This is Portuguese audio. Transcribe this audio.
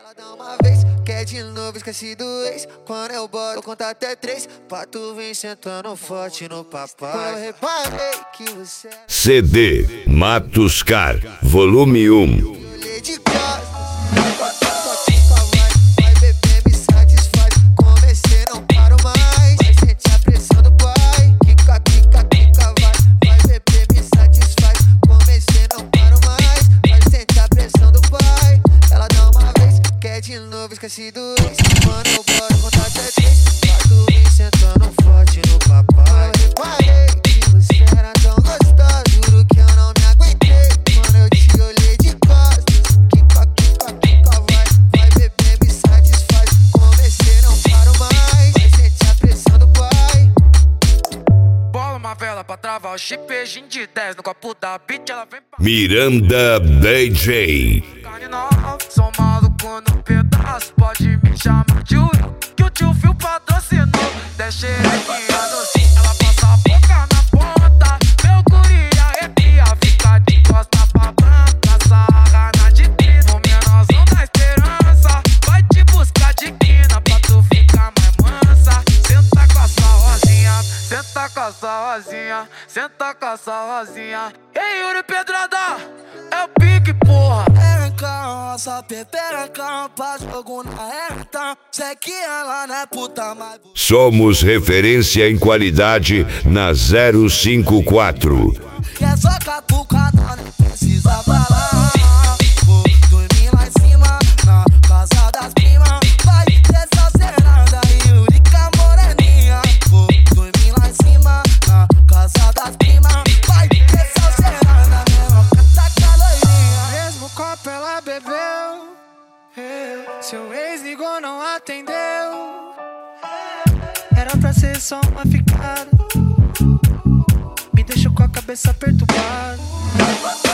Ela dá uma vez, quer de novo, esqueci do ex. Quando eu boto, eu conto até 3, pra tu vir sentando forte no papai. Quando eu reparei que você era CD Matos Car, volume 1. eu olhei de costas. Vai beber, me satisfaz. Comecei, não paro mais. Vai sentir a pressão do pai. Quica, quica, quica, vai beber, me satisfaz. Comecei, não paro mais. Vai sentir a pressão do pai. Ela dá uma vez, quer de novo, esqueci do ex. Quando eu boto, conta até 3, pra tu vir sentando forte no papai. Eu reparei que você era tão gostosa. Juro que eu não me aguentei quando eu te olhei de costas. Quica, quica, quica, vai beber, me satisfaz. Comecei, não paro mais. Vai sentir a pressão do pai. Bola uma vela pra travar o chip, beijinho de 10 no copo da beat, ela vem pra Miranda DJ. carne nova. Sou maluco no pedaço, pode me chamar de Will, que o tio Phil patrocinou. Deixa xerequinha doce, ela passa a boca na ponta. Meu guri arrepia, fica de costa pra branca. Sarra na de trino, o menorzão da esperança. Vai te buscar de quina pra tu ficar mais mansa. Senta com a sua rosinha, senta com a sua rosinha, senta com a sua rosinha. Ei, Yuri Pedrada, é o pique, porra. Nossa pepereca, pra jogo na reta. Sei que ela não é puta, mas Somos referência em qualidade na 054. que é só catucada, não precisa falar. Vou dormir lá em cima, na casa das primas. Vai dessa serada, Yurica moreninha. Vou dormir lá em cima, na casa das primas. Vai dessa serada, mesmo cataca loirinha. Mesmo copo ela bebeu, seu ex ligou, não atendeu. Era pra ser só uma ficada, me deixou com a cabeça perturbada.